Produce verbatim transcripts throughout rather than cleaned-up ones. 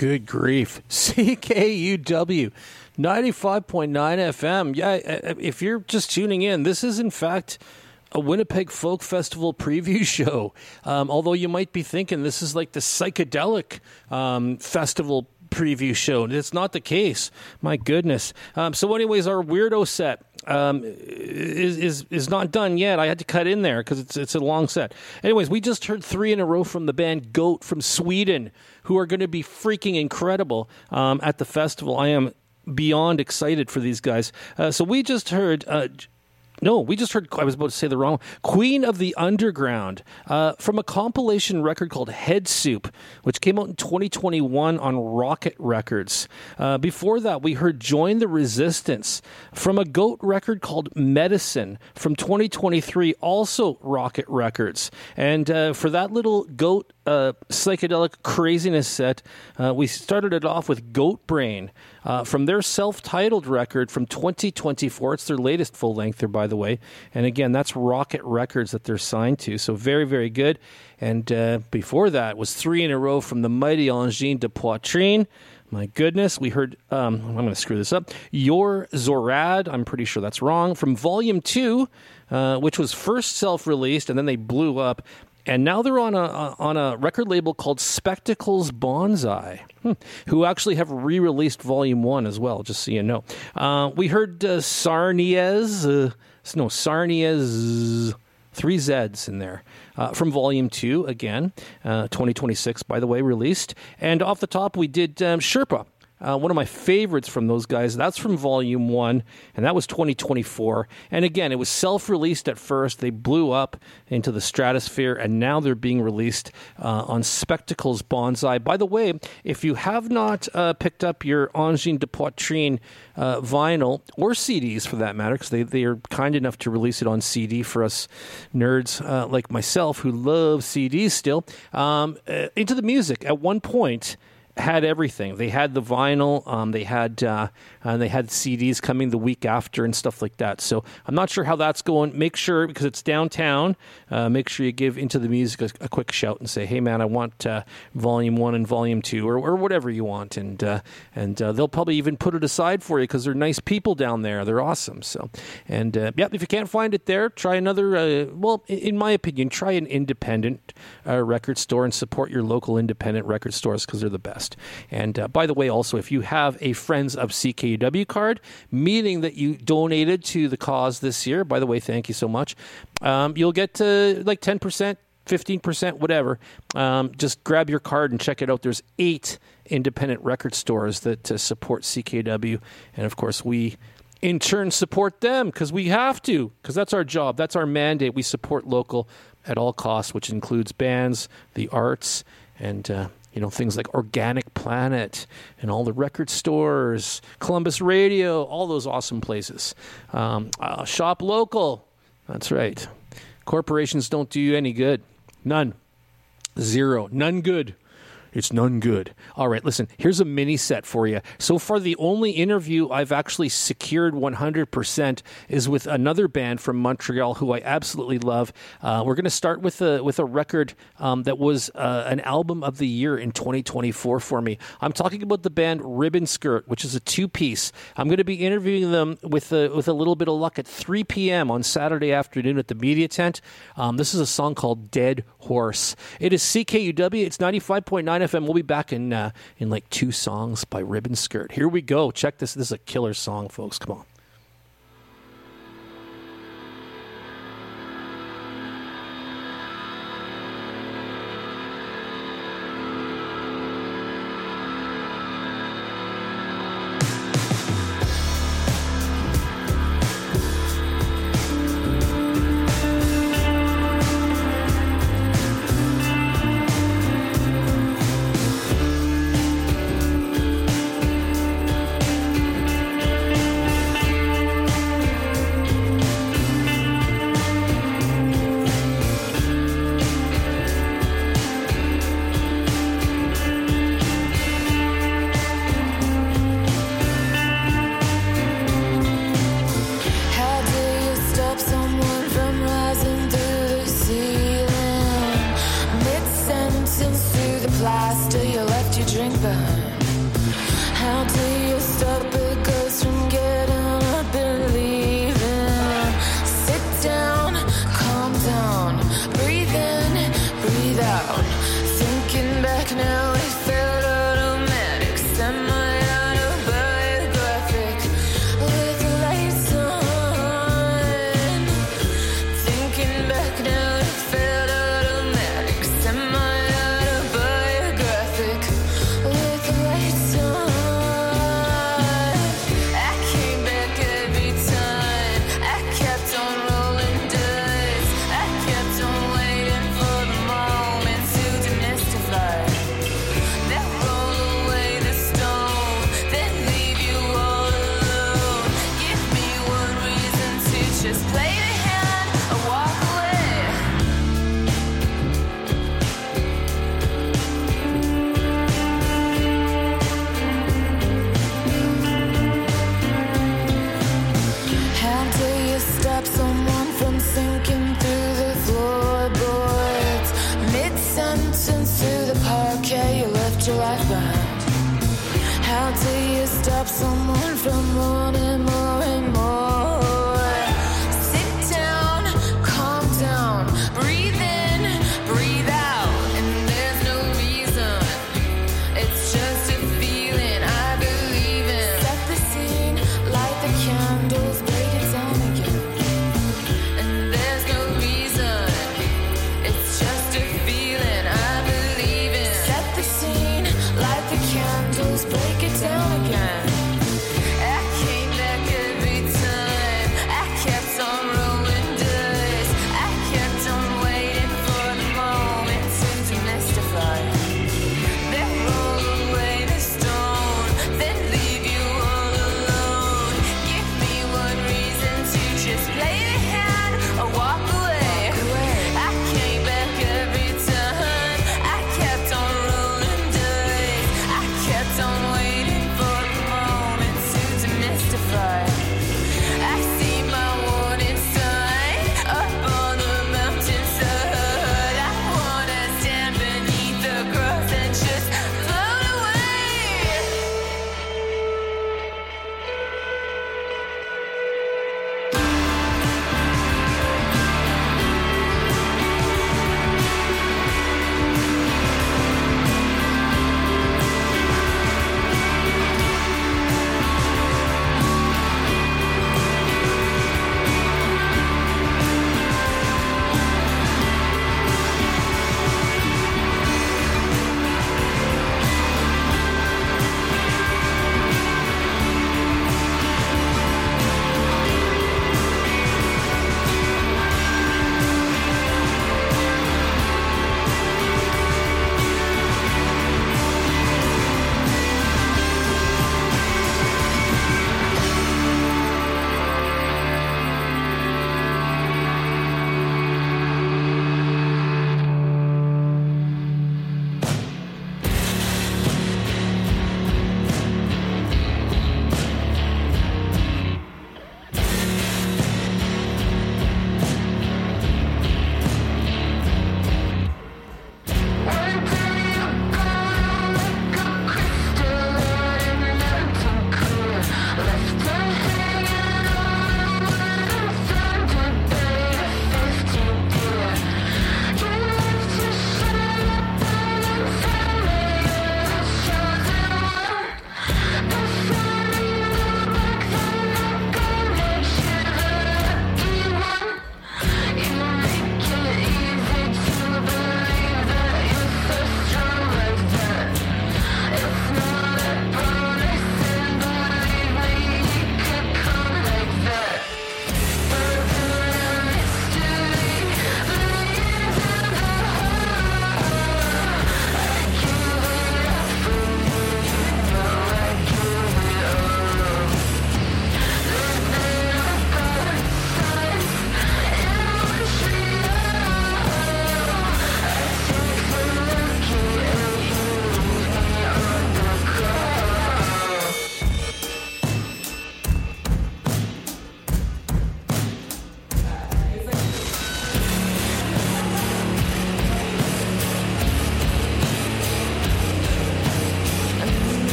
Good grief. C K U W, ninety-five point nine F M. Yeah, if you're just tuning in, this is in fact a Winnipeg Folk Festival preview show. Um, although you might be thinking this is like the psychedelic um, festival preview show. It's not the case. My goodness. Um, so anyways, our weirdo set um, is, is is not done yet. I had to cut in there because it's it's a long set. Anyways, we just heard three in a row from the band Goat from Sweden, who are going to be freaking incredible um, at the festival. I am beyond excited for these guys. Uh, so we just heard... Uh, No, we just heard, I was about to say the wrong one, Queen of the Underground, uh, from a compilation record called Head Soup, which came out in twenty twenty-one on Rocket Records. Uh, before that, we heard Join the Resistance from a Goat record called Medicine from twenty twenty-three, also Rocket Records. And uh, for that little Goat uh, psychedelic craziness set, uh, we started it off with Goat Brain uh, from their self-titled record from twenty twenty-four. It's their latest full-lengther, by the way. And again, that's Rocket Records that they're signed to. So very, very good. And uh, before that was three in a row from the mighty Engine de Poitrine. My goodness, we heard, um, I'm going to screw this up, Your Zorad, I'm pretty sure that's wrong, from Volume two, uh, which was first self-released, and then they blew up. And now they're on a on a record label called Spectacles Bonsai, hmm, who actually have re-released Volume one as well, just so you know. Uh, we heard uh, Sarniez, uh, no, Sarniez, three Zs in there, uh, from Volume two, again, uh, twenty twenty-six, by the way, released. And off the top, we did um, Sherpa. Uh, one of my favorites from those guys. That's from Volume one, and that was twenty twenty-four. And again, it was self-released at first. They blew up into the stratosphere, and now they're being released uh, on Spectacles Bonsai. By the way, if you have not uh, picked up your Engine de Poitrine uh, vinyl, or C Ds for that matter, because they, they are kind enough to release it on C D for us nerds uh, like myself who love C Ds still, um, uh, Into the Music at one point had everything. They had the vinyl, um, they had uh, uh, they had C Ds coming the week after and stuff like that. So I'm not sure how that's going. Make sure, because it's downtown, uh, make sure you give Into the Music a, a quick shout and say, hey man, I want uh, Volume one and Volume two, or, or whatever you want. And uh, and uh, they'll probably even put it aside for you, because they're nice people down there. They're awesome. So, and uh, yeah, if you can't find it there, try another, uh, well, in my opinion, try an independent uh, record store and support your local independent record stores, because they're the best. And uh, by the way, also, if you have a Friends of C K U W card, meaning that you donated to the cause this year, by the way, thank you so much, um, you'll get to like ten percent, fifteen percent, whatever. Um, just grab your card and check it out. There's eight independent record stores that uh, support C K U W. And of course, we in turn support them, because we have to, because that's our job. That's our mandate. We support local at all costs, which includes bands, the arts, and uh, you know, things like Organic Planet and all the record stores, Columbus Radio, all those awesome places. Um, uh, shop local. That's right. Corporations don't do you any good. None. Zero. None good. It's none good. All right, listen, here's a mini set for you. So far, the only interview I've actually secured one hundred percent is with another band from Montreal who I absolutely love. Uh, we're going to start with a with a record um, that was uh, an album of the year in twenty twenty-four for me. I'm talking about the band Ribbon Skirt, which is a two-piece. I'm going to be interviewing them with a, with a little bit of luck at three p.m. on Saturday afternoon at the Media Tent. Um, this is a song called Dead Horse. It is C K U W. It's ninety-five point nine F M. We'll be back in uh, in like two songs by Ribbon Skirt. Here we go. Check this. This is a killer song, folks. Come on. Plaster, you left your drink behind. How do you stop someone from wanting more and more? Sit down, calm down, breathe in, breathe out, and there's no reason. It's just a feeling I believe in. Set the scene, light the candles, break it down again. And there's no reason. It's just a feeling I believe in. Set the scene, light the candles, break it down again. I came back every time.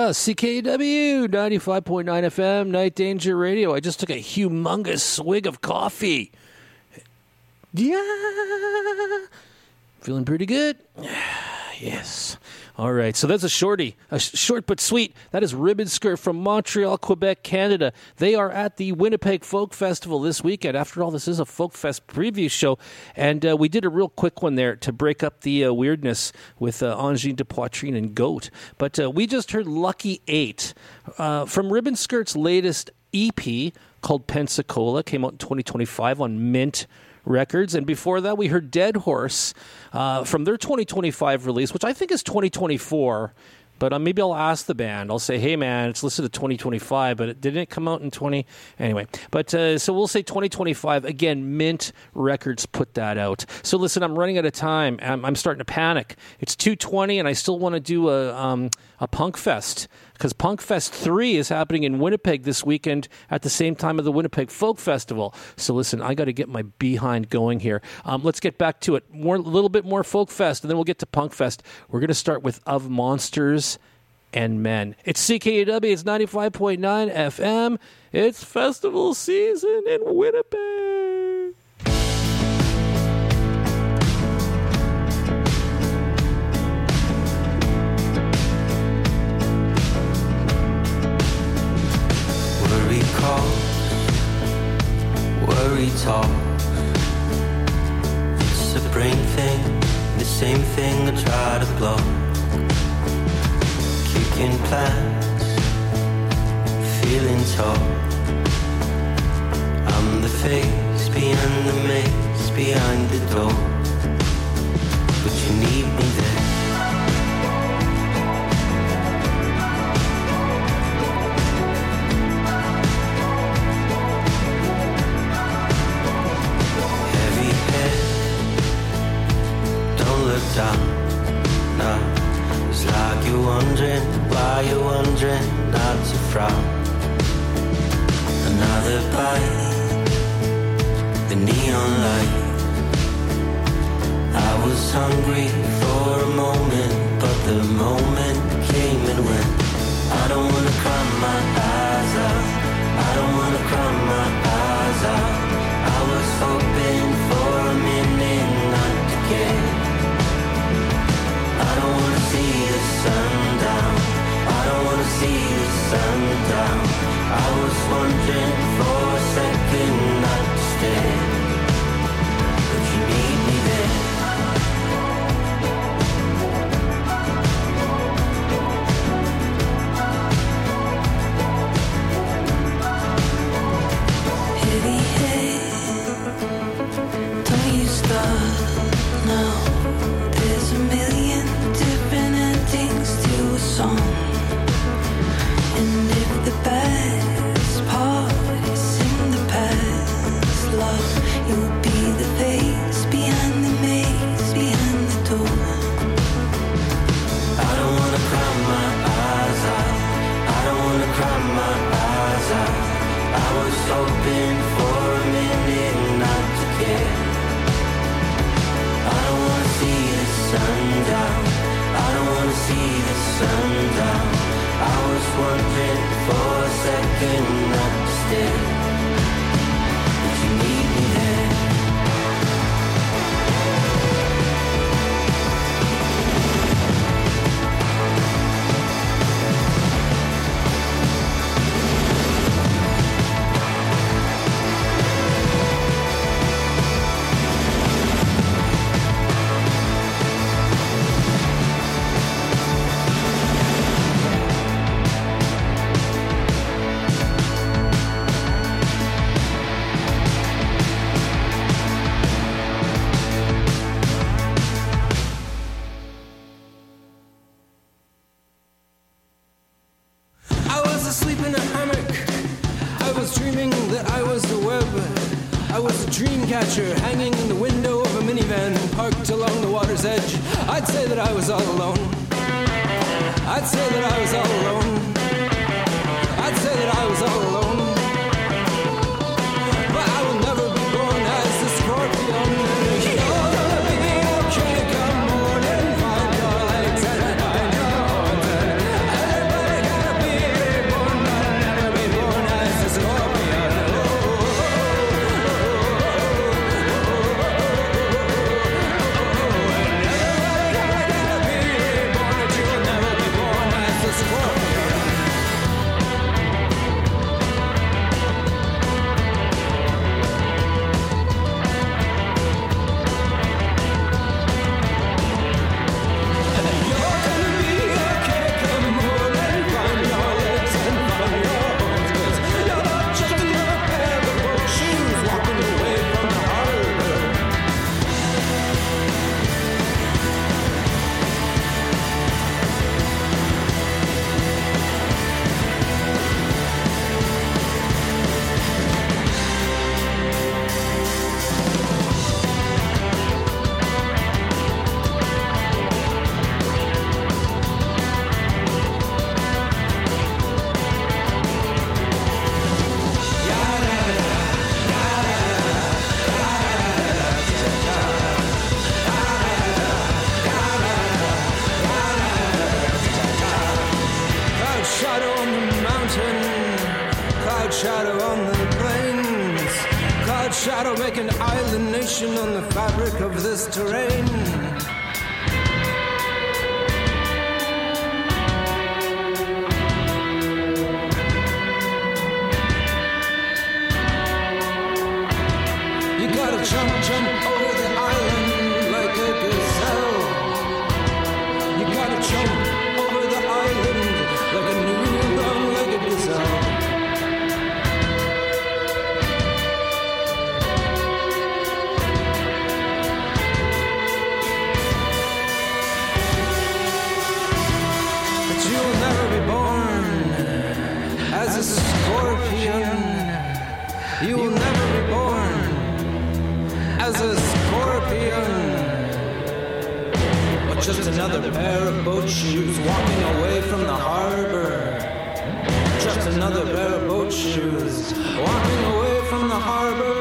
Yeah, C K W ninety-five point nine F M, Night Danger Radio. I just took a humongous swig of coffee. Yeah. Feeling pretty good? Yes. All right, so that's a shorty, a sh- short but sweet. That is Ribbon Skirt from Montreal, Quebec, Canada. They are at the Winnipeg Folk Festival this weekend. After all, this is a Folk Fest preview show, and uh, we did a real quick one there to break up the uh, weirdness with uh, Angine de Poitrine and Goat. But uh, we just heard Lucky Eight uh, from Ribbon Skirt's latest E P called Pensacola. Came out in twenty twenty-five on Mint Records, and before that we heard Dead Horse uh, from their twenty twenty-five release, which I think is twenty twenty-four, but uh, maybe I'll ask the band. I'll say, hey man, it's listed at twenty twenty-five, but it didn't come out in twenty anyway. But uh, so we'll say twenty twenty-five. Again, Mint Records put that out. So listen, I'm running out of time. I'm, I'm starting to panic. It's two twenty, and I still want to do a um, a Punk Fest, because Punk Fest three is happening in Winnipeg this weekend at the same time of the Winnipeg Folk Festival. So listen, I got to get my behind going here. Um, let's get back to it. More, a little bit more Folk Fest, and then we'll get to Punk Fest. We're going to start with Of Monsters and Men. It's C K U W. It's ninety-five point nine F M. It's festival season in Winnipeg. Worry calls, worry talk. It's a brain thing, the same thing I try to block. Kicking plans, feeling tall. I'm the face behind the maze, behind the door. But you need me there. Down, no, it's like you're wondering why you're wondering not to frown. Another bite, the neon light. I was hungry for a moment, but the moment came and went. I don't wanna cry my eyes out. I don't wanna cry my eyes out. I was hoping for a minute not to care. I don't wanna see the sun down. I don't wanna see the sun down. I was wondering for a second not to stay, but you need me there. Heavy head, don't you start now. There's a million different endings to a song, and if the best part is in the past, love, you'll be the face behind the maze, behind the door. I don't wanna cry my eyes out. I don't wanna cry my eyes out. I was hoping for a minute not to care. I don't wanna see the sun down. I don't wanna see the sun down. I was wondering for a second not to stay, but you need me there. I was asleep in a hammock. I was dreaming that I was the web. I was a dream catcher hanging in the window of a minivan parked along the water's edge. I'd say that I was all alone. I'd say that I was all alone. I'd say that I was all alone. But I will never be born as the scorpion. You're gonna be okay come morning. Find your legs and find your haunted. Everybody got shadow on the mountain, cloud shadow on the plains, cloud shadow making island nation on the fabric of this terrain. You gotta jump, jump over the island like a gazelle. You gotta jump over the island like a new long-legged gazelle. But you'll never be born as a scorpion. You will never be born as a scorpion, or just another pair of boat shoes walking away from the harbor. Just another pair of boat shoes walking away from the harbor.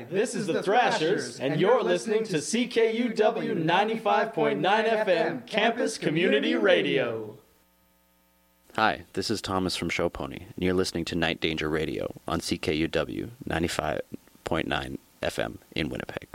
this is the Thrashers, and you're listening to C K U W ninety-five point nine F M, Campus Community Radio. Hi, this is Thomas from Show Pony, and you're listening to Night Danger Radio on C K U W ninety-five point nine F M in Winnipeg.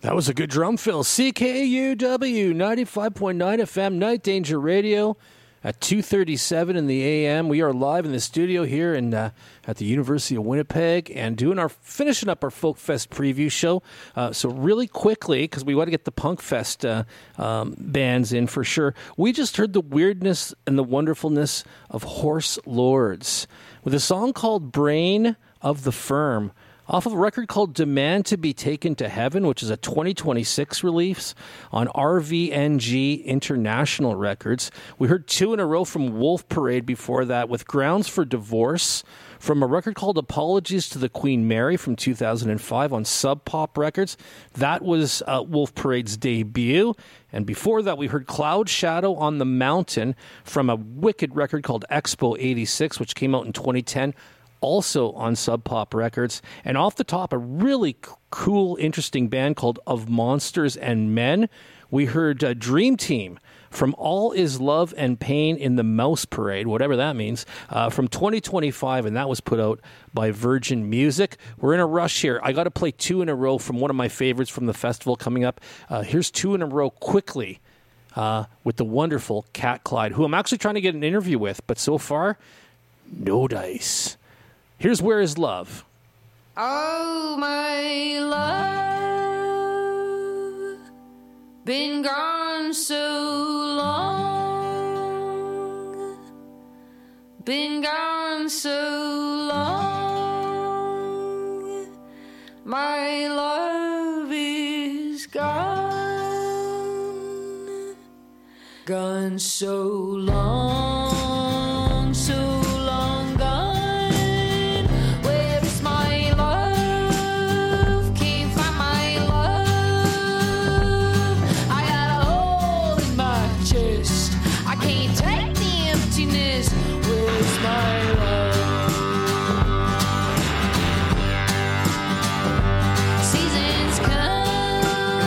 That was a good drum fill. C K U W ninety-five point nine F M, Night Danger Radio at two thirty-seven in the A M. We are live in the studio here in uh, at the University of Winnipeg and doing our finishing up our Folk Fest preview show. Uh, so really quickly, because we want to get the Punk Fest uh, um, bands in for sure, we just heard the weirdness and the wonderfulness of Horse Lords with a song called Brain of the Firm, off of a record called Demand to be Taken to Heaven, which is a twenty twenty-six release on R V N G International Records. We heard two in a row from Wolf Parade before that with Grounds for Divorce from a record called Apologies to the Queen Mary from two thousand five on Sub Pop Records. That was uh, Wolf Parade's debut. And before that, we heard Cloud Shadow on the Mountain from a wicked record called Expo eighty-six, which came out in twenty ten. Also on Sub Pop Records. And off the top, a really c- cool, interesting band called Of Monsters and Men. We heard uh, Dream Team from All Is Love and Pain in the Mouse Parade, whatever that means, uh, from twenty twenty-five, and that was put out by Virgin Music. We're in a rush here. I got to play two in a row from one of my favorites from the festival coming up. Uh, here's two in a row quickly uh, with the wonderful Cat Clyde, who I'm actually trying to get an interview with, but so far, no dice. Here's Where Is Love. Oh, my love, been gone so long, been gone so long, my love is gone, gone so long, so long gone.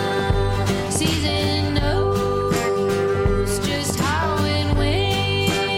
Season knows just how and when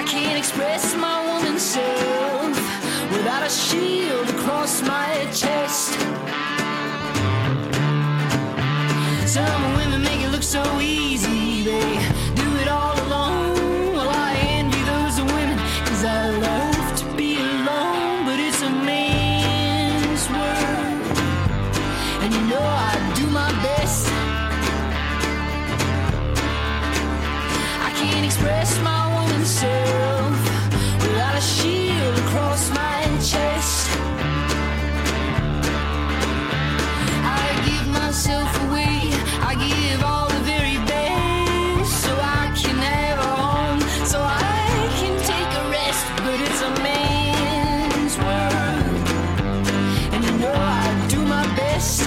can't express my woman self without a shield across my chest. Some women make it look so easy, they do it all alone. Well, I envy those women, cause I love to be alone. But it's a man's world, and you know I do my best. I can't express my woman's self without a shield across my chest. I give myself away, I give all the very best, so I can have a home, so I can take a rest. But it's a man's world, and you know I do my best.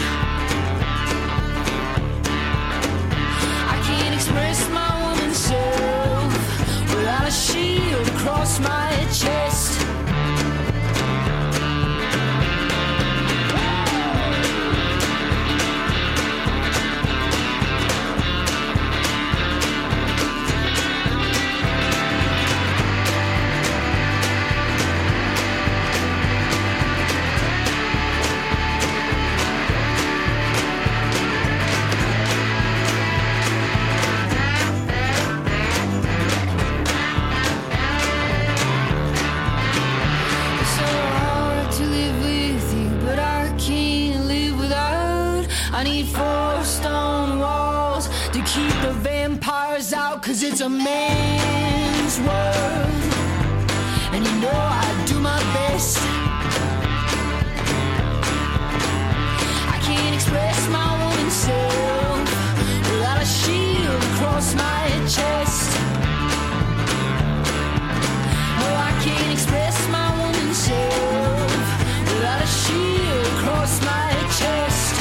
I can't express my woman's self without a shield across my chest. It's so hard to live with you, but I can't live without. I need four stone walls to keep the vampires out, cause it's a man's world, and you know I do my best. I can't express my woman's self without a shield across my chest. No, I can't express my woman's self without a shield across my chest.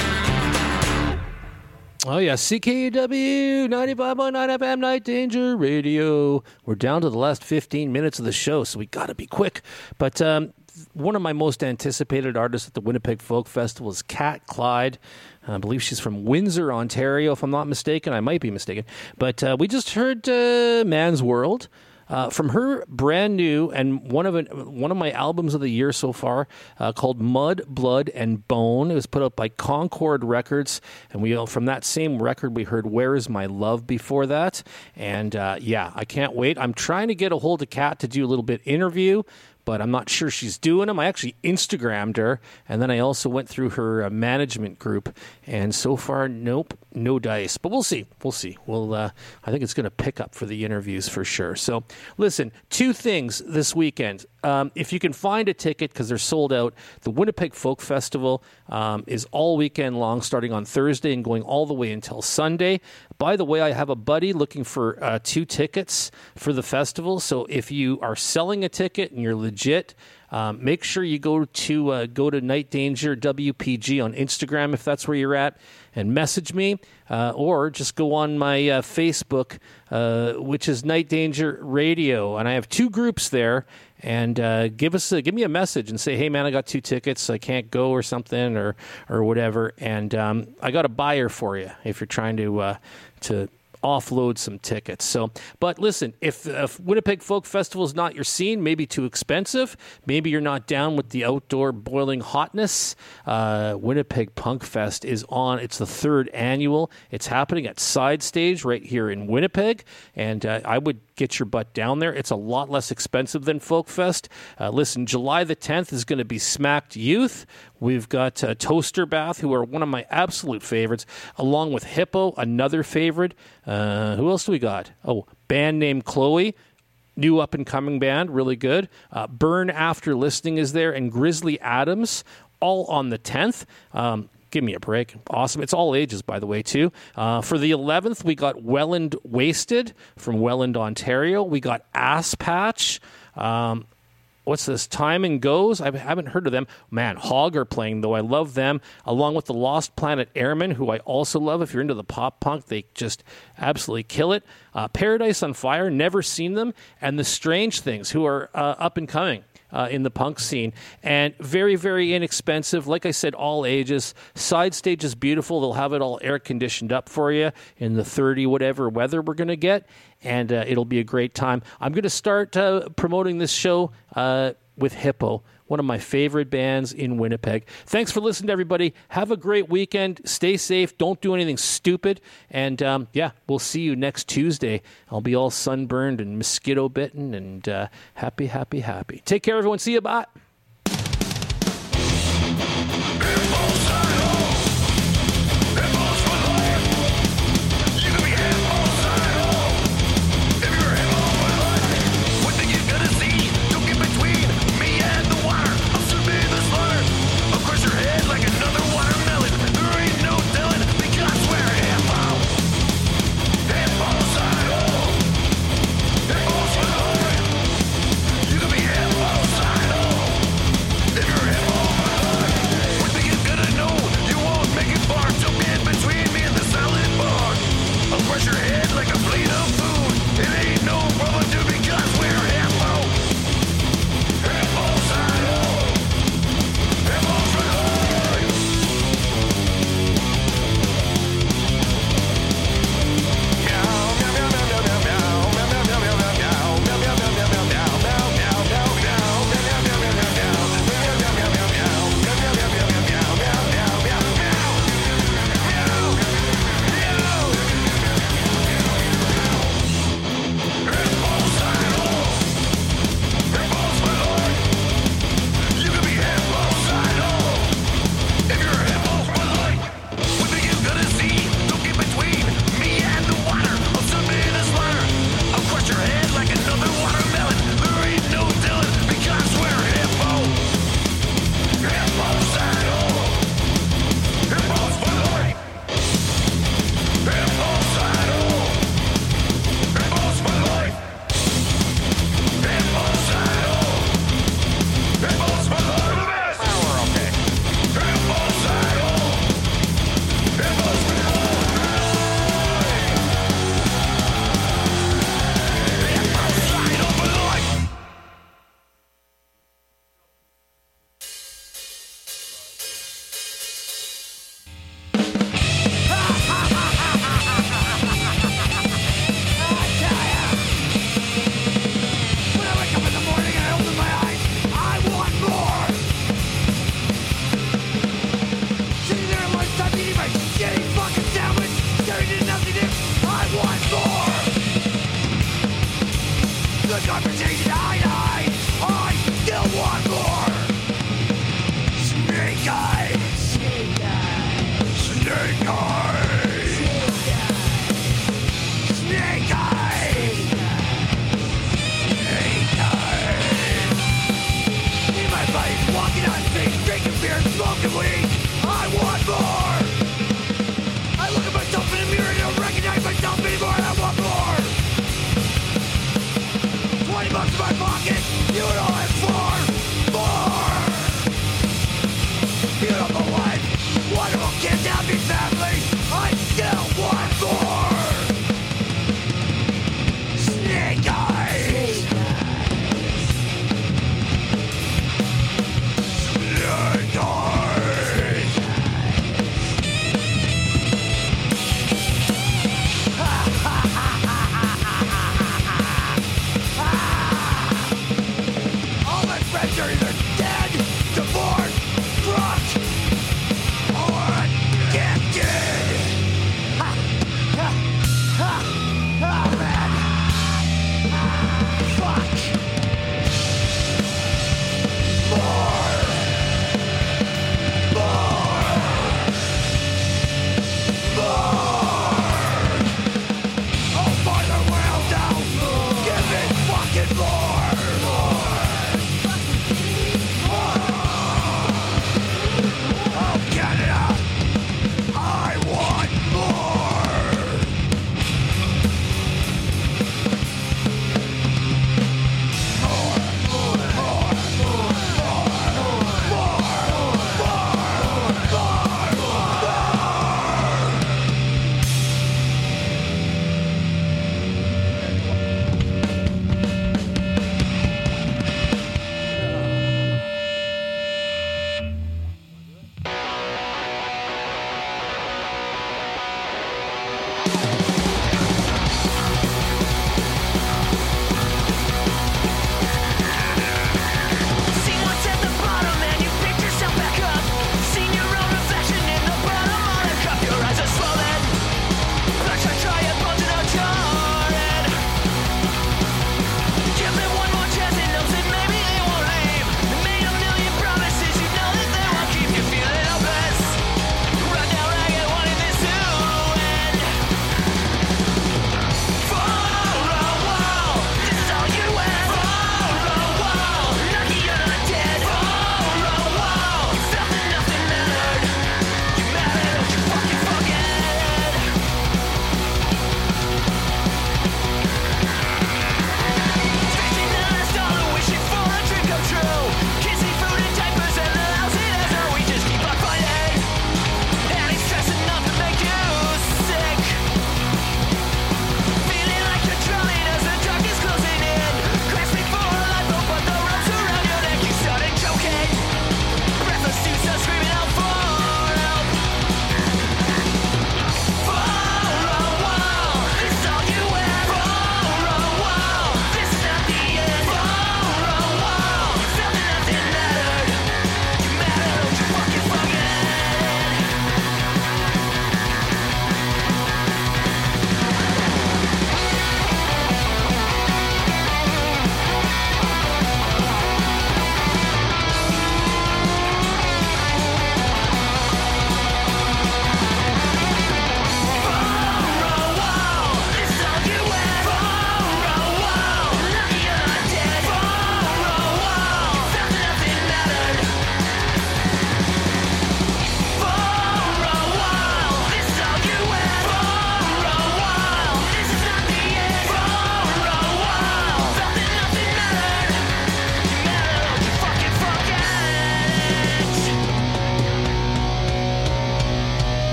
Oh, yeah, C K U W ninety-five point nine F M Night Danger Radio. We're down to the last fifteen minutes of the show, so we got to be quick. But um, one of my most anticipated artists at the Winnipeg Folk Festival is Kat Clyde. I believe she's from Windsor, Ontario, if I'm not mistaken. I might be mistaken. But uh, we just heard uh, Man's World. Uh, from her brand new and one of it, one of my albums of the year so far, uh, called Mud, Blood, and Bone. It was put out by Concord Records, and we from that same record we heard "Where Is My Love" before that. And uh, yeah, I can't wait. I'm trying to get a hold of Kat to do a little bit interview, but I'm not sure she's doing them. I actually Instagrammed her, and then I also went through her uh, management group, and so far, nope, no dice. But we'll see. We'll see. We'll. Uh, I think it's going to pick up for the interviews for sure. So, listen, two things this weekend. Um, if you can find a ticket, because they're sold out, the Winnipeg Folk Festival um, is all weekend long, starting on Thursday and going all the way until Sunday. By the way, I have a buddy looking for uh, two tickets for the festival. So if you are selling a ticket and you're legit, um, make sure you go to uh, go to Night Danger W P G on Instagram if that's where you're at, and message me, uh, or just go on my uh, Facebook, uh, which is Night Danger Radio, and I have two groups there. And uh, give us a, give me a message and say, hey man, I got two tickets, I can't go or something or or whatever, and um, I got a buyer for you if you're trying to uh, to offload some tickets. So, but listen, if, if Winnipeg Folk Festival is not your scene, maybe too expensive, maybe you're not down with the outdoor boiling hotness, uh, Winnipeg Punk Fest is on. It's the third annual. It's happening at Side Stage right here in Winnipeg, and uh, I would get your butt down there. It's a lot less expensive than Folk Fest. Uh, listen, July the tenth is going to be Smacked Youth. We've got uh, Toaster Bath, who are one of my absolute favorites, along with Hippo, another favorite. Uh, who else do we got? Oh, band named Chloe, new up-and-coming band, really good. Uh, Burn After Listening is there, and Grizzly Adams, all on the tenth. Um, give me a break. Awesome. It's all ages, by the way, too. Uh, for the eleventh, we got Welland Wasted from Welland, Ontario. We got Ass Patch. Um, What's this? Time and Goes? I haven't heard of them. Man, Hog are playing, though. I love them, along with the Lost Planet Airmen, who I also love. If you're into the pop punk, they just absolutely kill it. Uh, Paradise on Fire, never seen them. And The Strange Things, who are uh, up and coming. uh, in the punk scene. And very, very inexpensive. Like I said, all ages. Side stage is beautiful. They'll have it all air conditioned up for you in the thirty whatever weather we're going to get. And uh, it'll be a great time. I'm going to start uh, promoting this show uh, with Hippo, one of my favorite bands in Winnipeg. Thanks for listening to everybody. Have a great weekend. Stay safe. Don't do anything stupid. And, um, yeah, we'll see you next Tuesday. I'll be all sunburned and mosquito bitten and uh, happy, happy, happy. Take care, everyone. See you. Bye.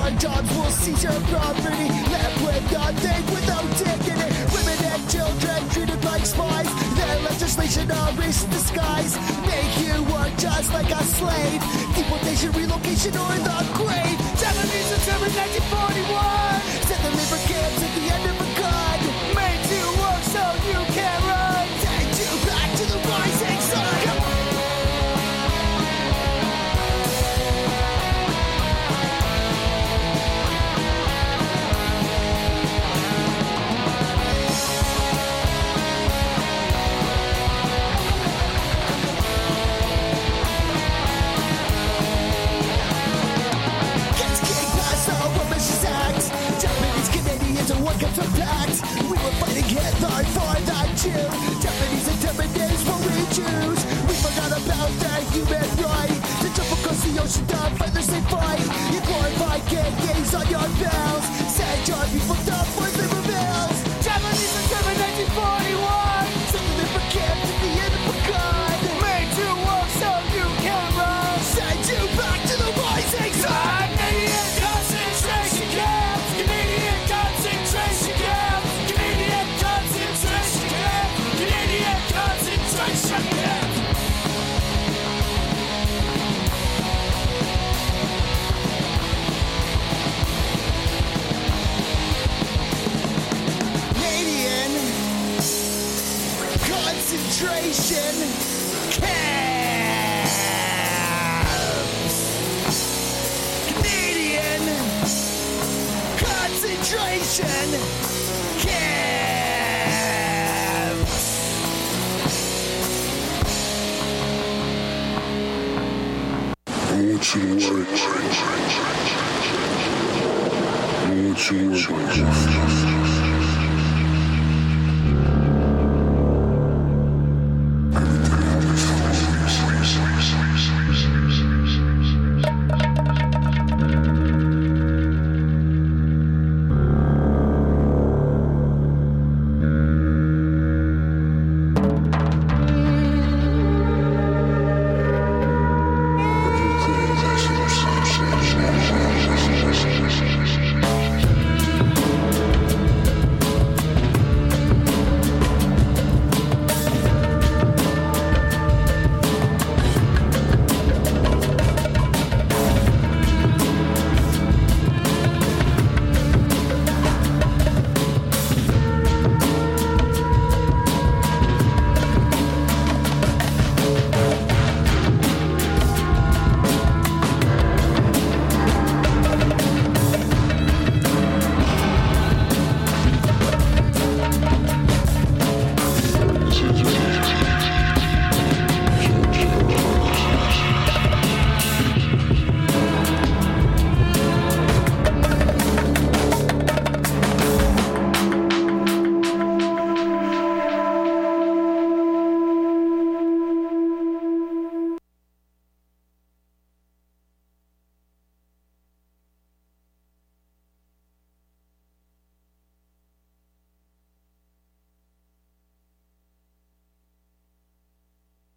our jobs, we'll seize your property. Left with nothing without dignity. Women and children treated like spies. Their legislation of race in disguise. Make you work just like a slave. Deportation, relocation, or the grave. Japanese determined nineteen forty-one. Sent the labor camps at the end of a gun. Made you work so you can run. Take you back to the rising sun. What comes from that? We were fighting Hitler for the Jew. Japanese independence what we choose. We forgot about the human right to jump across the ocean to fight the same fight. You glorify gangs on your bells. Send your people to force labor mills. Japanese independence nineteen forty-one. Send the labor camp to the end of a gun. Made you work so you can run. Send you back to the rising sun. Canadian concentration camps. Canadian concentration camp! Canadian concentration camp! Canadian concentration camp! Canadian concentration camps! Canadian concentration camps. I want you to work. I want you to work.